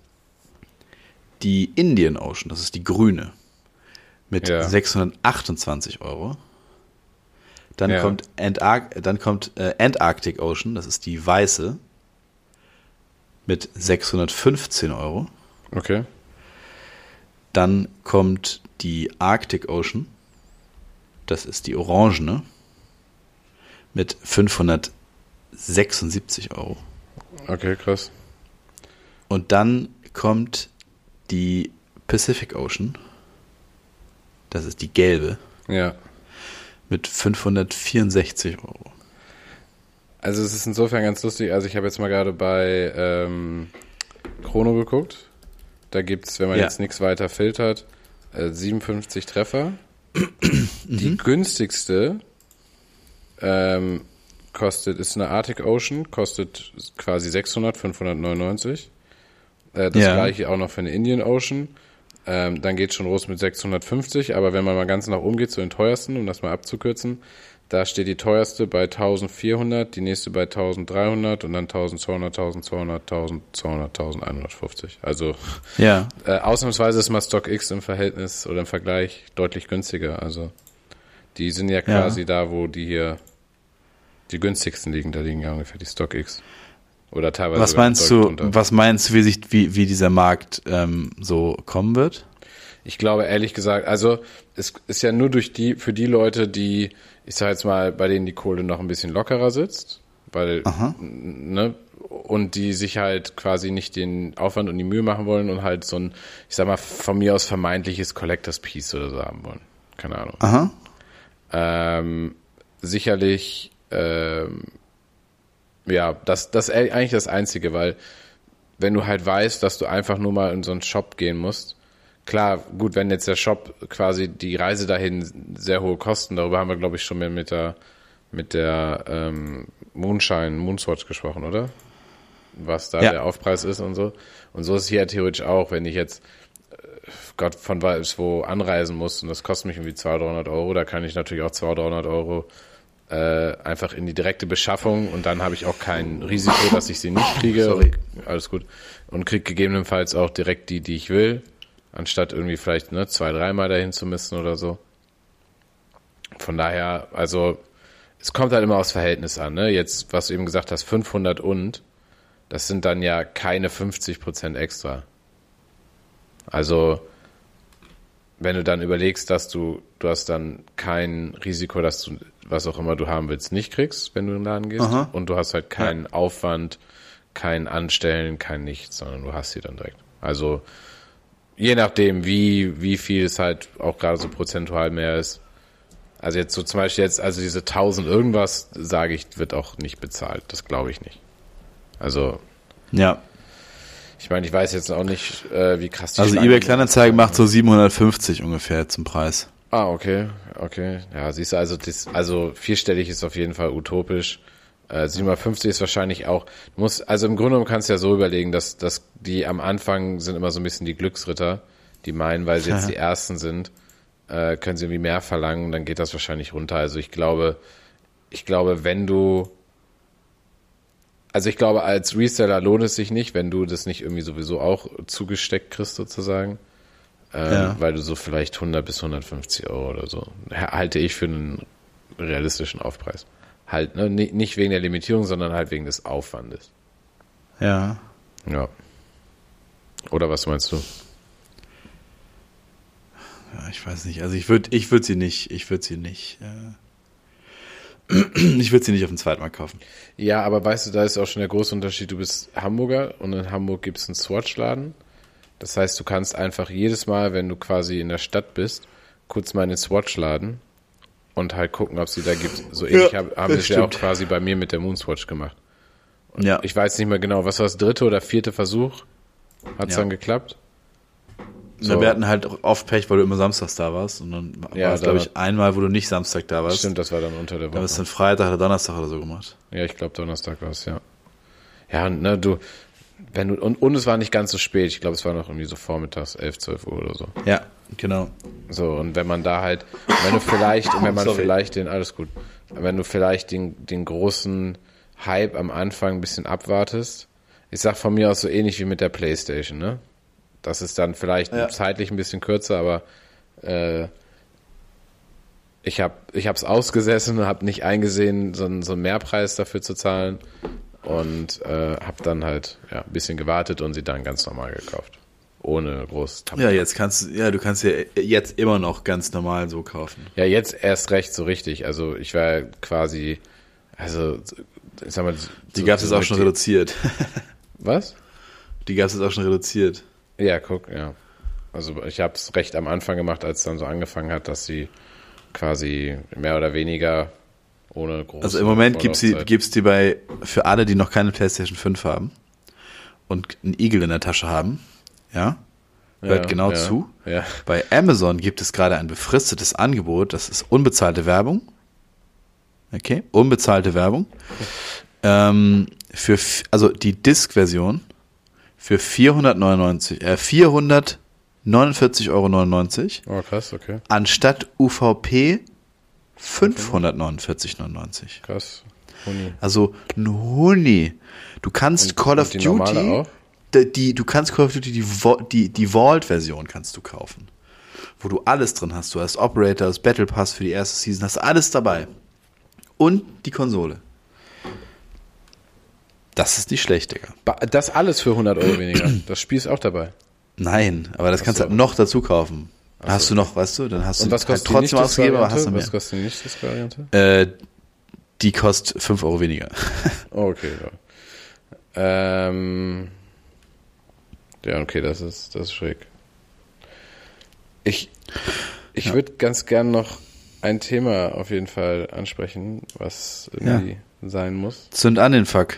Speaker 1: die Indian Ocean, das ist die grüne, mit 628 Euro. Dann kommt Antarctic Ocean, das ist die weiße, mit 615 Euro.
Speaker 2: Okay.
Speaker 1: Dann kommt die Arctic Ocean, das ist die orangene, mit 576 Euro.
Speaker 2: Okay, krass.
Speaker 1: Und dann kommt die Pacific Ocean. Das ist die gelbe.
Speaker 2: Ja.
Speaker 1: Mit 564 €.
Speaker 2: Also es ist insofern ganz lustig. Also ich habe jetzt mal gerade bei Chrono geguckt. Da gibt es, wenn man jetzt nichts weiter filtert, 57 Treffer. Die günstigste ist eine Arctic Ocean, kostet quasi 599. Das gleiche auch noch für eine Indian Ocean. Dann geht es schon los mit 650, aber wenn man mal ganz nach oben geht zu den teuersten, um das mal abzukürzen, da steht die teuerste bei 1400, die nächste bei 1300 und dann 1200, 1200, 1200, 1150. Also ausnahmsweise ist mal StockX im Verhältnis oder im Vergleich deutlich günstiger. Also die sind ja quasi da, wo die hier die günstigsten liegen. Da liegen ja ungefähr die StockX. Oder teilweise.
Speaker 1: Was meinst du, wie dieser Markt so kommen wird?
Speaker 2: Ich glaube, ehrlich gesagt, also es ist ja nur für die Leute, die, ich sag jetzt mal, bei denen die Kohle noch ein bisschen lockerer sitzt, weil, ne, und die sich halt quasi nicht den Aufwand und die Mühe machen wollen und halt so ein, ich sag mal, von mir aus vermeintliches Collectors Piece oder so haben wollen. Keine Ahnung. Sicherlich, das ist eigentlich das Einzige, weil wenn du halt weißt, dass du einfach nur mal in so einen Shop gehen musst, klar, gut, wenn jetzt der Shop quasi die Reise dahin sehr hohe Kosten, darüber haben wir, glaube ich, schon mehr mit der Moonswatch gesprochen, oder? Was da der Aufpreis ist und so. Und so ist es hier theoretisch auch, wenn ich jetzt Gott von wo anreisen muss und das kostet mich irgendwie 200, 300 €, da kann ich natürlich auch 200, 300 € einfach in die direkte Beschaffung und dann habe ich auch kein Risiko, dass ich sie nicht kriege.
Speaker 1: Sorry.
Speaker 2: Alles gut. Und kriege gegebenenfalls auch direkt die ich will, anstatt irgendwie vielleicht 2-3 Mal dahin zu müssen oder so. Von daher, also es kommt halt immer aufs Verhältnis an. Ne? Jetzt, was du eben gesagt hast, 500 das sind dann ja keine 50% extra. Also wenn du dann überlegst, dass du hast dann kein Risiko, dass du, was auch immer du haben willst, nicht kriegst, wenn du in den Laden gehst. Und du hast halt keinen Aufwand, kein Anstellen, kein Nichts, sondern du hast sie dann direkt. Also je nachdem, wie viel es halt auch gerade so prozentual mehr ist. Also jetzt so zum Beispiel also diese 1000 irgendwas, sage ich, wird auch nicht bezahlt. Das glaube ich nicht. Also ich meine, ich weiß jetzt auch nicht, wie krass die
Speaker 1: Also eBay Kleinanzeigen macht so 750 ungefähr zum Preis.
Speaker 2: Ah, okay. Ja, siehst du, also vierstellig ist auf jeden Fall utopisch. 750 ist wahrscheinlich auch, also im Grunde genommen kannst du ja so überlegen, dass die am Anfang sind immer so ein bisschen die Glücksritter, die meinen, weil sie jetzt die Ersten sind, können sie irgendwie mehr verlangen, dann geht das wahrscheinlich runter. Also ich glaube, als Reseller lohnt es sich nicht, wenn du das nicht irgendwie sowieso auch zugesteckt kriegst sozusagen, weil du so vielleicht 100 bis 150 € oder so, halte ich für einen realistischen Aufpreis. Halt, ne? Nicht wegen der Limitierung, sondern halt wegen des Aufwandes.
Speaker 1: Ja.
Speaker 2: Oder was meinst du?
Speaker 1: Ja, ich weiß nicht. Also ich würde sie nicht auf dem Zweitmarkt kaufen.
Speaker 2: Ja, aber weißt du, da ist auch schon der große Unterschied. Du bist Hamburger und in Hamburg gibt es einen Swatch-Laden. Das heißt, du kannst einfach jedes Mal, wenn du quasi in der Stadt bist, kurz mal in den Swatch-Laden und halt gucken, ob es die da gibt. So ähnlich haben sie es ja auch quasi bei mir mit der Moonswatch gemacht. Und ich weiß nicht mehr genau, was war das, 3. oder 4. Versuch? Hat es dann geklappt?
Speaker 1: So. Wir hatten halt oft Pech, weil du immer samstags da warst. Und dann war es, glaube ich, einmal, wo du nicht Samstag da warst.
Speaker 2: Stimmt, das war dann unter der Woche.
Speaker 1: Da hast du dann Freitag oder Donnerstag oder so gemacht.
Speaker 2: Ja, ich glaube Donnerstag war es, ja. Ja, ne, und es war nicht ganz so spät. Ich glaube, es war noch irgendwie so vormittags, 11, 12 Uhr oder so.
Speaker 1: Ja, genau.
Speaker 2: So, und wenn man da halt, wenn du vielleicht den großen Hype am Anfang ein bisschen abwartest, ich sag von mir aus so ähnlich wie mit der PlayStation, ne? Das ist dann vielleicht zeitlich ein bisschen kürzer, aber ich hab's ausgesessen und habe nicht eingesehen, so einen Mehrpreis dafür zu zahlen und habe dann halt ein bisschen gewartet und sie dann ganz normal gekauft. Ohne groß Tabak.
Speaker 1: Ja, du kannst ja jetzt immer noch ganz normal so kaufen.
Speaker 2: Ja, jetzt erst recht so richtig. Also ich war quasi, ich sag mal...
Speaker 1: Die gab es auch schon reduziert.
Speaker 2: Was?
Speaker 1: Die gab es jetzt auch schon reduziert.
Speaker 2: Ja, guck, ja. Also ich habe es recht am Anfang gemacht, als es dann so angefangen hat, dass sie quasi mehr oder weniger ohne große
Speaker 1: Also im Moment gibt's die bei, für alle, die noch keine PlayStation 5 haben und einen Igel in der Tasche haben, ja, hört genau zu.
Speaker 2: Ja.
Speaker 1: Bei Amazon gibt es gerade ein befristetes Angebot, das ist unbezahlte Werbung. Okay, unbezahlte Werbung. Also die Disk-Version für 449,99 €.
Speaker 2: Oh, krass, okay.
Speaker 1: Anstatt UVP 549,99 €.
Speaker 2: Krass. Huni.
Speaker 1: Also ein Huni. Du kannst Call of Duty, du kannst Call of Duty die Vault-Version kannst du kaufen, wo du alles drin hast. Du hast Operator, das Battle Pass für die erste Season, hast alles dabei. Und die Konsole. Das ist nicht schlecht, Digga.
Speaker 2: Das alles für 100 € weniger. Das Spiel ist auch dabei.
Speaker 1: Nein, aber das kannst du halt noch dazu kaufen. Hast du noch, weißt du, dann hast du
Speaker 2: was kostet
Speaker 1: halt trotzdem ausgegeben, aber hast du mehr.
Speaker 2: Was kostet die Nicht-Disc-Variante?
Speaker 1: Die kostet 5 € weniger.
Speaker 2: Oh, okay, ja. Ja, okay, das ist schräg. Ich würde ganz gern noch ein Thema auf jeden Fall ansprechen, was irgendwie sein muss.
Speaker 1: Zünd an den Fuck.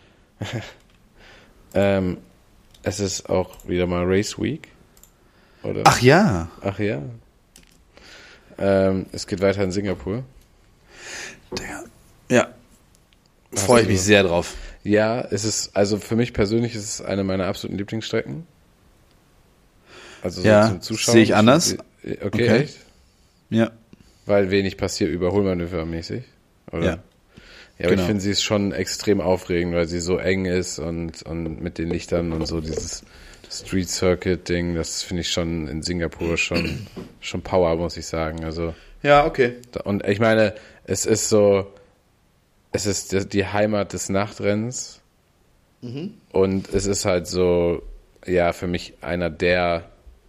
Speaker 2: Es ist auch wieder mal Race Week, oder?
Speaker 1: Ach ja.
Speaker 2: Es geht weiter in Singapur.
Speaker 1: Ja. Freue ich mich sehr drauf.
Speaker 2: Ja, also für mich persönlich ist es eine meiner absoluten Lieblingsstrecken. Also so zum Zuschauen.
Speaker 1: Sehe ich anders.
Speaker 2: Okay, echt?
Speaker 1: Ja.
Speaker 2: Weil wenig passiert, überholmanövermäßig, oder?
Speaker 1: Ja.
Speaker 2: Ja, aber ich finde, sie ist schon extrem aufregend, weil sie so eng ist und mit den Lichtern und so dieses Street Circuit Ding, das finde ich schon in Singapur schon Power, muss ich sagen. Also
Speaker 1: ja, okay.
Speaker 2: Und ich meine, es ist die Heimat des Nachtrennens und es ist halt so, ja, für mich einer der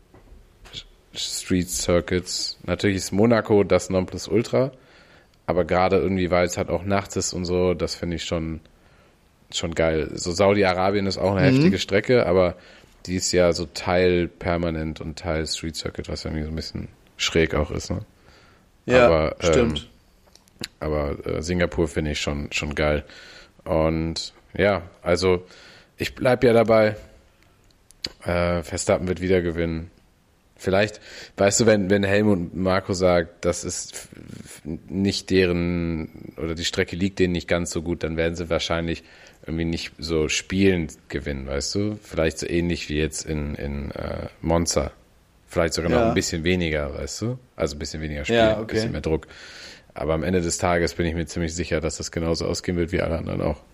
Speaker 2: Street Circuits. Natürlich ist Monaco das Nonplusultra, aber gerade irgendwie, weil es halt auch nachts ist und so, das finde ich schon geil. So Saudi-Arabien ist auch eine heftige Strecke, aber die ist ja so Teil permanent und Teil Street Circuit, was irgendwie so ein bisschen schräg auch ist, ne?
Speaker 1: Ja,
Speaker 2: aber,
Speaker 1: stimmt.
Speaker 2: Aber Singapur finde ich schon geil. Und ja, also ich bleib ja dabei. Verstappen wird wieder gewinnen. Vielleicht, weißt du, wenn Helmut und Marco sagt, das ist nicht deren, oder die Strecke liegt denen nicht ganz so gut, dann werden sie wahrscheinlich irgendwie nicht so spielend gewinnen, weißt du? Vielleicht so ähnlich wie jetzt in Monza. Vielleicht sogar noch ein bisschen weniger, weißt du? Also ein bisschen weniger Spiel, ein bisschen mehr Druck. Aber am Ende des Tages bin ich mir ziemlich sicher, dass das genauso ausgehen wird wie alle anderen auch.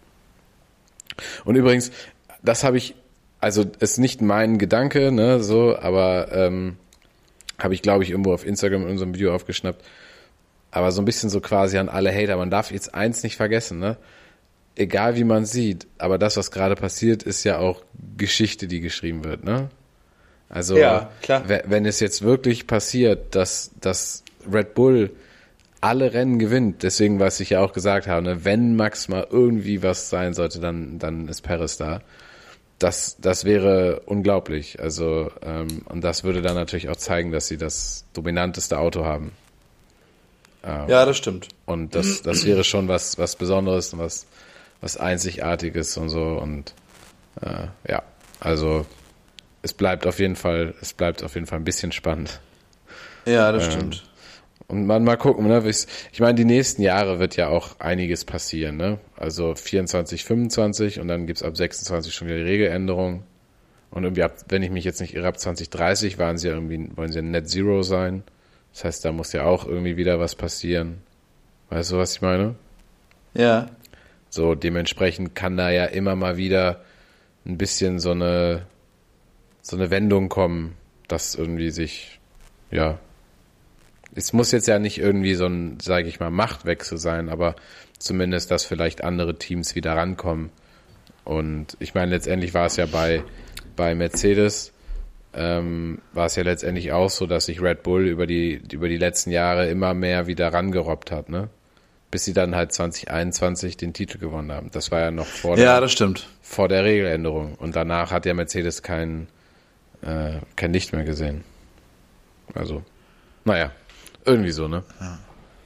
Speaker 2: Und übrigens, das habe ich, also ist nicht mein Gedanke, ne, so, aber habe ich, glaube ich, irgendwo auf Instagram in unserem Video aufgeschnappt. Aber so ein bisschen so quasi an alle Hater. Man darf jetzt eins nicht vergessen, ne? Egal wie man sieht, aber das, was gerade passiert, ist ja auch Geschichte, die geschrieben wird, ne? Also,
Speaker 1: ja, klar.
Speaker 2: Wenn es jetzt wirklich passiert, dass Red Bull alle Rennen gewinnt, deswegen, was ich ja auch gesagt habe, ne, wenn Max mal irgendwie was sein sollte, dann ist Perez da. Das wäre unglaublich. Also, und das würde dann natürlich auch zeigen, dass sie das dominanteste Auto haben.
Speaker 1: Ja, das stimmt.
Speaker 2: Und das wäre schon was Besonderes und was Einzigartiges und so. Und ja, also es bleibt auf jeden Fall ein bisschen spannend.
Speaker 1: Ja, das stimmt.
Speaker 2: Und mal gucken, ne? Ich meine, die nächsten Jahre wird ja auch einiges passieren, ne? Also 24, 25 und dann gibt's ab 26 schon wieder die Regeländerung. Und irgendwie wenn ich mich jetzt nicht irre, ab 2030 wollen sie ja Net Zero sein. Das heißt, da muss ja auch irgendwie wieder was passieren. Weißt du, was ich meine?
Speaker 1: Ja.
Speaker 2: So, dementsprechend kann da ja immer mal wieder ein bisschen so eine Wendung kommen, dass irgendwie sich, ja, es muss jetzt ja nicht irgendwie so ein, sage ich mal, Machtwechsel sein, aber zumindest, dass vielleicht andere Teams wieder rankommen. Und ich meine, letztendlich war es ja bei Mercedes, war es ja letztendlich auch so, dass sich Red Bull über die letzten Jahre immer mehr wieder rangerobbt hat, ne? bis sie dann halt 2021 den Titel gewonnen haben. Das war ja noch
Speaker 1: das stimmt.
Speaker 2: vor der Regeländerung. Und danach hat ja Mercedes kein Licht mehr gesehen. Also, naja, irgendwie so, ne?
Speaker 1: Ja.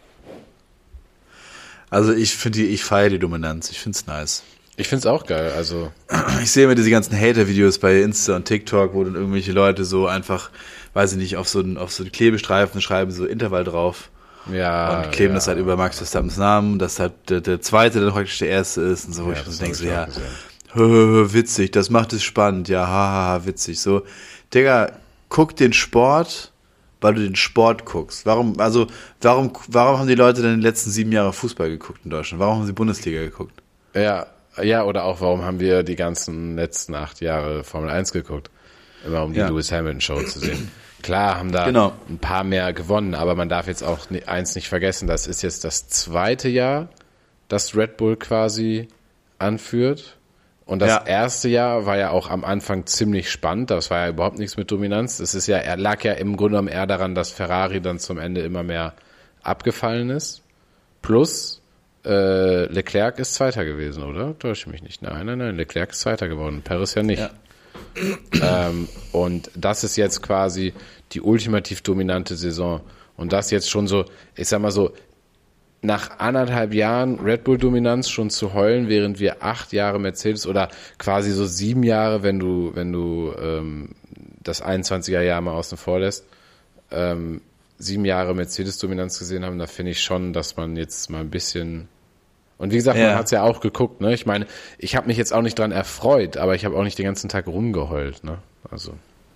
Speaker 1: Also ich feiere die Dominanz. Ich finde es nice.
Speaker 2: Ich finde es auch geil. Also
Speaker 1: ich sehe immer diese ganzen Hater-Videos bei Insta und TikTok, wo dann irgendwelche Leute so einfach, weiß ich nicht, auf so einen Klebestreifen schreiben so Intervall drauf.
Speaker 2: Ja.
Speaker 1: Und kleben das halt über Max Verstappens Namen, dass halt der Zweite dann praktisch der Erste ist und so.
Speaker 2: Ja,
Speaker 1: ich denke so, witzig, das macht es spannend. Ja, haha, witzig. So, Digga, guck den Sport, weil du den Sport guckst. Warum haben die Leute denn in den letzten 7 Jahre Fußball geguckt in Deutschland? Warum haben sie Bundesliga geguckt?
Speaker 2: Ja, oder auch, warum haben wir die ganzen letzten 8 Jahre Formel 1 geguckt? Immer um die Lewis Hamilton Show zu sehen. Klar, haben da ein paar mehr gewonnen, aber man darf jetzt auch eins nicht vergessen, das ist jetzt das 2. Jahr, das Red Bull quasi anführt. Und das erste Jahr war ja auch am Anfang ziemlich spannend, das war ja überhaupt nichts mit Dominanz. Lag ja im Grunde genommen eher daran, dass Ferrari dann zum Ende immer mehr abgefallen ist. Plus Leclerc ist Zweiter gewesen, oder? Täusche mich nicht. Nein, Leclerc ist Zweiter geworden, Perez ja nicht. Ja. Und das ist jetzt quasi die ultimativ dominante Saison. Und das jetzt schon so, ich sag mal so, nach 1,5 Jahren Red Bull Dominanz schon zu heulen, während wir 8 Jahre Mercedes oder quasi so 7 Jahre, wenn du das 21er Jahr mal außen vor lässt, 7 Jahre Mercedes Dominanz gesehen haben, da finde ich schon, dass man jetzt mal ein bisschen. Und wie gesagt, man hat es ja auch geguckt, ne? Ich meine, ich habe mich jetzt auch nicht dran erfreut, aber ich habe auch nicht den ganzen Tag rumgeheult, ne? Also.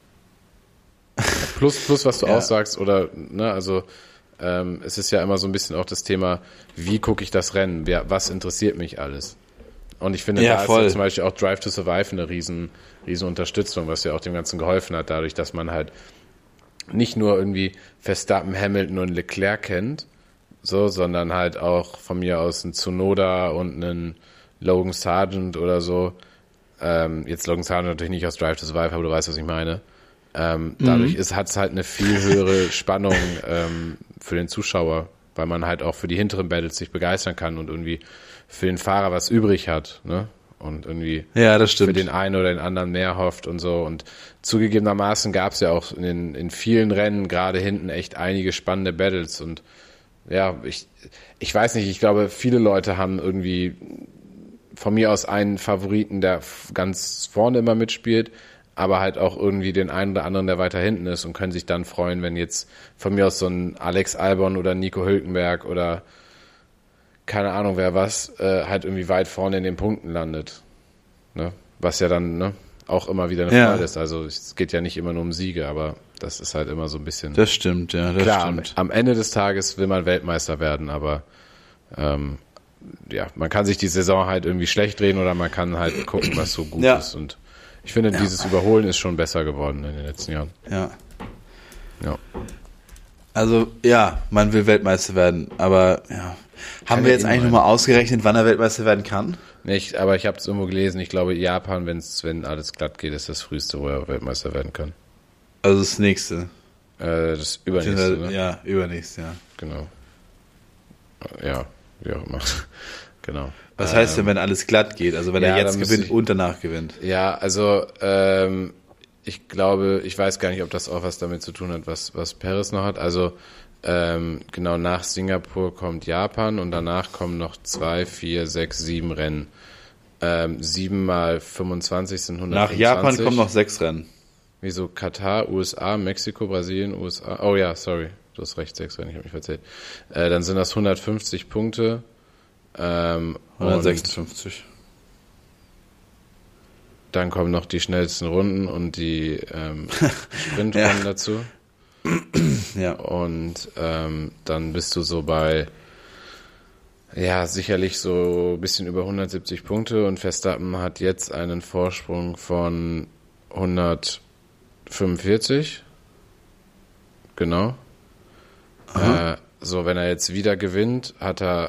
Speaker 2: Plus was du auch sagst, oder, ne, also, es ist ja immer so ein bisschen auch das Thema, wie gucke ich das Rennen? Was interessiert mich alles? Und ich finde, da ist ja zum Beispiel auch Drive to Survive eine riesen Unterstützung, was ja auch dem Ganzen geholfen hat, dadurch, dass man halt nicht nur irgendwie Verstappen, Hamilton und Leclerc kennt, so, sondern halt auch von mir aus einen Tsunoda und einen Logan Sargent oder so. Jetzt Logan Sargent natürlich nicht aus Drive to Survive, aber du weißt, was ich meine. Dadurch hat es halt eine viel höhere Spannung für den Zuschauer, weil man halt auch für die hinteren Battles sich begeistern kann und irgendwie für den Fahrer was übrig hat, ne? Und irgendwie für den einen oder den anderen mehr hofft und so. Und zugegebenermaßen gab es ja auch in vielen Rennen gerade hinten echt einige spannende Battles. Und ja, ich weiß nicht, ich glaube, viele Leute haben irgendwie von mir aus einen Favoriten, der ganz vorne immer mitspielt, aber halt auch irgendwie den einen oder anderen, der weiter hinten ist und können sich dann freuen, wenn jetzt von mir aus so ein Alex Albon oder Nico Hülkenberg oder keine Ahnung wer was, halt irgendwie weit vorne in den Punkten landet. Ne? Was ja dann auch immer wieder eine Freude ist. Also es geht ja nicht immer nur um Siege, aber das ist halt immer so ein bisschen.
Speaker 1: Das stimmt, ja. Das
Speaker 2: klar,
Speaker 1: stimmt.
Speaker 2: Am Ende des Tages will man Weltmeister werden, aber man kann sich die Saison halt irgendwie schlecht drehen oder man kann halt gucken, was so gut ist. Und ich finde, dieses Überholen ist schon besser geworden in den letzten Jahren.
Speaker 1: Ja. Also, man will Weltmeister werden, aber haben wir jetzt eigentlich nochmal ausgerechnet, wann er Weltmeister werden kann?
Speaker 2: Nicht, aber ich habe es irgendwo gelesen, ich glaube, Japan, wenn alles glatt geht, ist das früheste, wo er Weltmeister werden kann.
Speaker 1: Also das nächste.
Speaker 2: Das übernächste, ne?
Speaker 1: Ja, übernächste, ja.
Speaker 2: Genau. Ja, wie auch immer. Genau.
Speaker 1: Was heißt denn, wenn alles glatt geht? Also wenn er jetzt gewinnt und danach gewinnt?
Speaker 2: Ja, also ich glaube, ich weiß gar nicht, ob das auch was damit zu tun hat, was Perez noch hat. Also genau nach Singapur kommt Japan und danach kommen noch 2, 4, 6, 7 Rennen. 7 mal 25 sind 125.
Speaker 1: Nach Japan kommen noch 6 Rennen.
Speaker 2: Wieso? Katar, USA, Mexiko, Brasilien, USA. Oh ja, sorry. Du hast recht, 6 Rennen, ich habe mich verzählt. Dann sind das 150 Punkte.
Speaker 1: 156.
Speaker 2: Dann kommen noch die schnellsten Runden und die Sprintrunden dazu.
Speaker 1: Ja.
Speaker 2: Und dann bist du so bei sicherlich so ein bisschen über 170 Punkte und Verstappen hat jetzt einen Vorsprung von 145. Genau. So, wenn er jetzt wieder gewinnt, hat er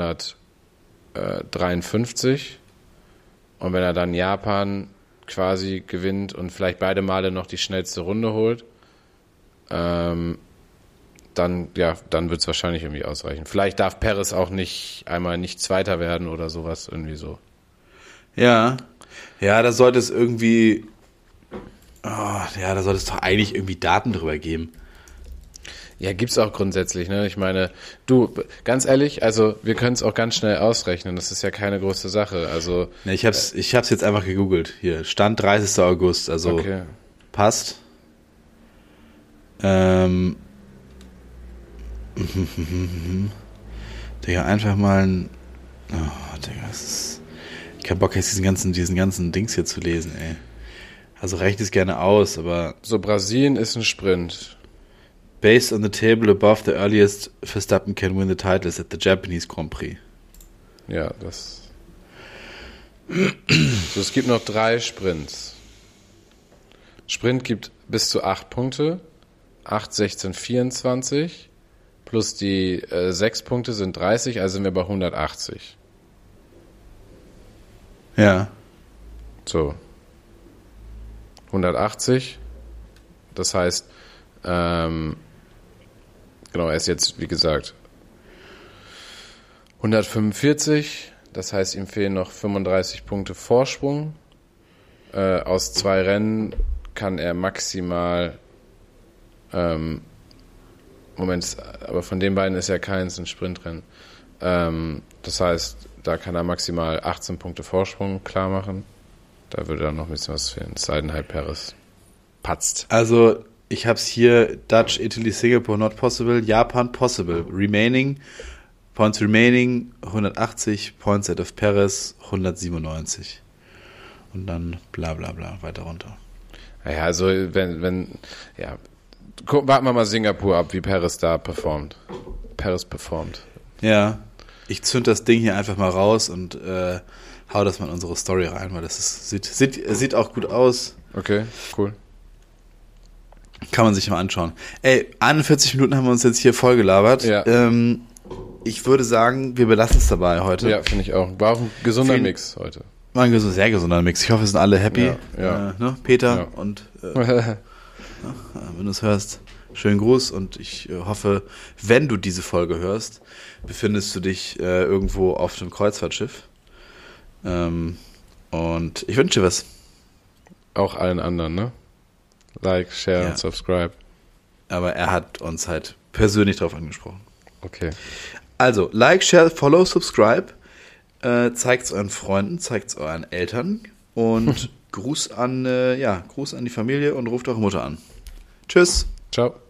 Speaker 2: 153. Und wenn er dann Japan quasi gewinnt und vielleicht beide Male noch die schnellste Runde holt, dann dann wird es wahrscheinlich irgendwie ausreichen. Vielleicht darf Perez auch nicht Zweiter werden oder sowas, irgendwie so.
Speaker 1: Ja, da sollte es irgendwie, da sollte es doch eigentlich irgendwie Daten drüber geben.
Speaker 2: Ja, gibt's auch grundsätzlich, ne? Ich meine, du, ganz ehrlich, also wir können es auch ganz schnell ausrechnen, das ist ja keine große Sache, also...
Speaker 1: Ne, ich hab's jetzt einfach gegoogelt, hier, Stand 30. August, also
Speaker 2: okay.
Speaker 1: Passt. Digga, einfach mal ein... Oh, Digga, das ist... Ich hab keinen Bock, jetzt diesen ganzen Dings hier zu lesen, ey. Also rechne es gerne aus, aber...
Speaker 2: So, Brasilien ist ein Sprint.
Speaker 1: Based on the table above, the earliest Verstappen can win the titles at the Japanese Grand Prix.
Speaker 2: Ja, So, es gibt noch 3 Sprints. Sprint gibt bis zu 8 Punkte. 8, 16, 24. Plus die 6 Punkte sind 30, also sind wir bei 180.
Speaker 1: Ja.
Speaker 2: So. 180. Das heißt, genau, er ist jetzt, wie gesagt, 145. Das heißt, ihm fehlen noch 35 Punkte Vorsprung. Aus 2 Rennen kann er maximal aber von den beiden ist ja keins ein Sprintrennen. Das heißt, da kann er maximal 18 Punkte Vorsprung klar machen. Da würde dann noch ein bisschen was fehlen. Es sei denn halt Perez patzt.
Speaker 1: Also, ich hab's hier, Dutch, Italy, Singapore, not possible, Japan, possible. Points remaining, 180, Points out of Perez, 197. Und dann bla bla bla, weiter runter.
Speaker 2: Ja, also warten wir mal Singapur ab, wie Perez da performt.
Speaker 1: Ja, ich zünd das Ding hier einfach mal raus und hau das mal in unsere Story rein, weil das sieht auch gut aus.
Speaker 2: Okay, cool.
Speaker 1: Kann man sich mal anschauen. 41 Minuten haben wir uns jetzt hier vollgelabert.
Speaker 2: Ja.
Speaker 1: Ich würde sagen, wir belassen es dabei heute.
Speaker 2: Ja, finde ich auch. War auch ein gesunder Mix heute.
Speaker 1: War ein sehr gesunder Mix. Ich hoffe, wir sind alle happy.
Speaker 2: Ja.
Speaker 1: Ne? Peter
Speaker 2: Ja.
Speaker 1: und wenn du es hörst, schönen Gruß und ich hoffe, wenn du diese Folge hörst, befindest du dich irgendwo auf dem Kreuzfahrtschiff. Und ich wünsche dir was.
Speaker 2: Auch allen anderen, ne? Like, share und subscribe.
Speaker 1: Aber er hat uns halt persönlich darauf angesprochen.
Speaker 2: Okay.
Speaker 1: Also, like, share, follow, subscribe. Zeigt es euren Freunden, zeigt es euren Eltern und Gruß an die Familie und ruft eure Mutter an. Tschüss.
Speaker 2: Ciao.